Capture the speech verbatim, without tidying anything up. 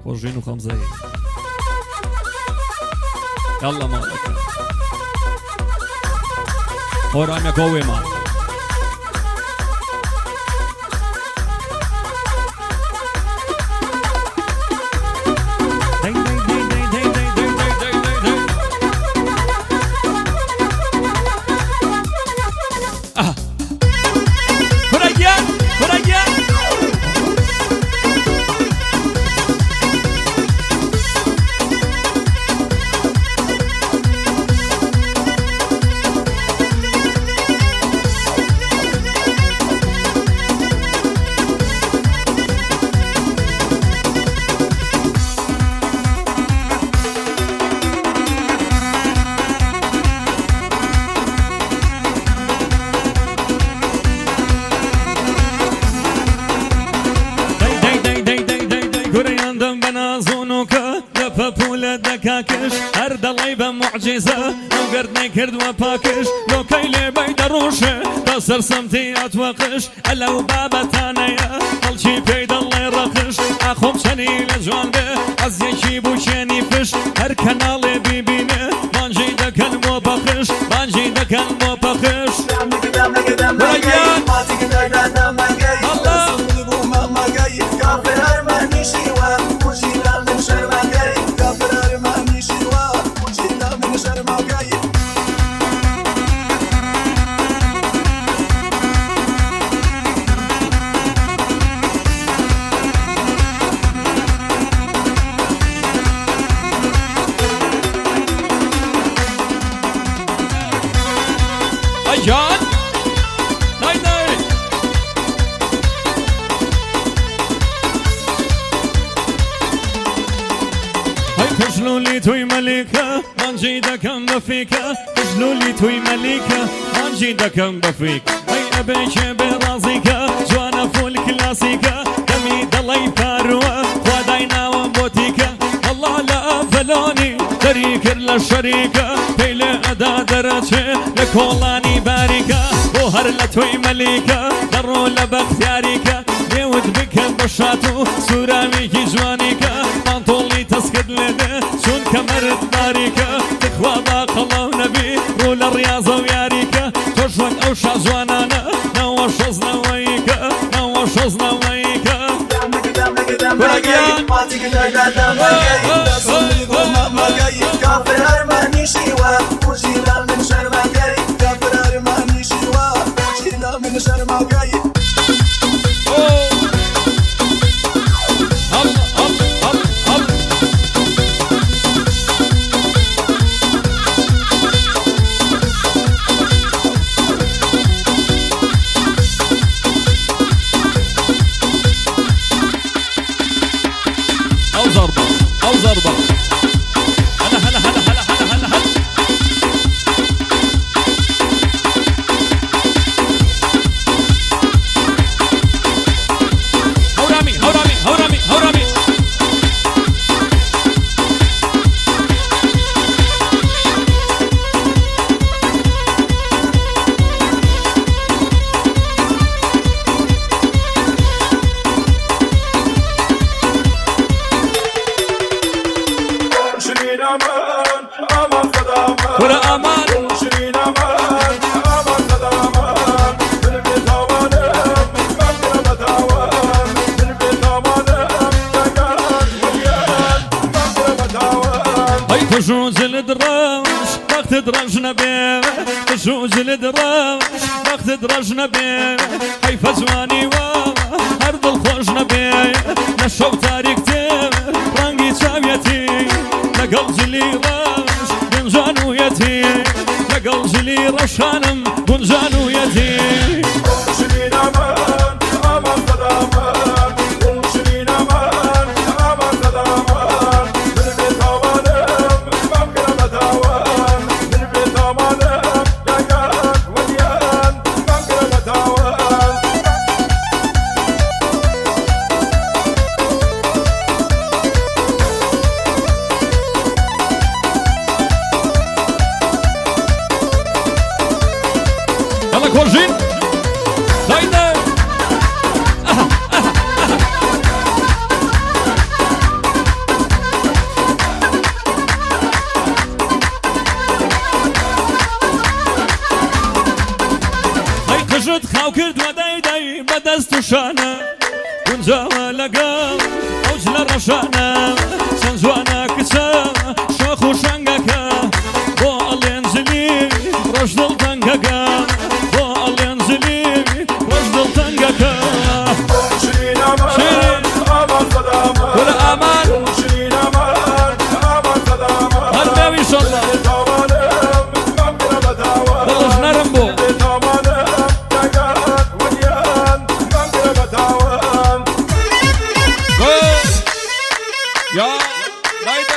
خرجين وخمسة يلا مالك هورام يا قوي مان دكاكش هر دڵی بە معجزە ئەو گردنەی کردووە پاکش لۆکەی لێبەی دەڕۆژێ تا سەرسەمتی ئەتوەقش ئەلەو بابەتانەیە هەڵکی پێی دەڵێ ڕەخش ئاخۆم چەنی لە جوان بێ ئەزیەکی بوشێنی فش هەر کەناڵێ بیبینێ بانجی دەکەن بۆ پەخش بانجی دەکەن بۆ پەخش جان ناي ناي هاي خجلولي توي ملكة من جيدكم بفيكة خجلولي توي ملكة من جيدكم بفيك هاي أبيك برازيكة جوانا فول كلاسيكة دمي دلي فاروة خداينا ومبوتيكة الله لا فلوني دريكر للشريكة بيلي أدا درجة لكولاني باركة وهر لتوي مليكة درو لبختياريكة ليود بك بشاتو سوراميكي جوانيكة منطولي تسكد لده شون كمرد باريكة تخوى باق الله ونبي رول الرياضة وياريكة تشوك أوشا جوانانا نوشوز نويكة نوشوز نويكة برقيان كافر هرماني شيوا وجيلا من شرما جاي كافر هرماني شيوا وجيلا من شرما جاي أو ضربة أو ضربة هلا هلا هلا هلا هلا هلا هلا هورامي هورامي هورامي هورامي أمان أمان قدامان ورا أمان شيرين أمان أمان قدامان بالبيت أمانم مقدر مداوان بالبيت أمانم تقال وليان مقدر مداوان هاي تجوز الدراش وقت درجنا بيه تجوز الدراش وقت درجنا بيه هاي فزواني واوا أرض الخوشنا بيه نشو تاريك تير رنقي شاويتي لقل جلي راش بنجان ويتي لقل جلي رشانم بنجان ويتي شيرين أمان أمان قدامان شيرين أمان أمان قدامان بالبيت أمانم مقدر مداوان بالبيت أمانم تقال وليان مقدر مداوان يلا كورجين داينا ڕێژت خاو کردووە دایدای بەدەست و شانە گونجاوە لەگەڵ ئەوج لە ڕەشانە چەند جوانە کچە شۆخ و شەنگەکە بۆ ئەڵێن جلی ڕۆژ دڵتەنگەکە بۆ ئەڵێن جلی ڕۆژ دڵتەنگەکە ولا ئامان هەرماوی ئینشەڵڵا دڵش نەرم بۆ يا رايد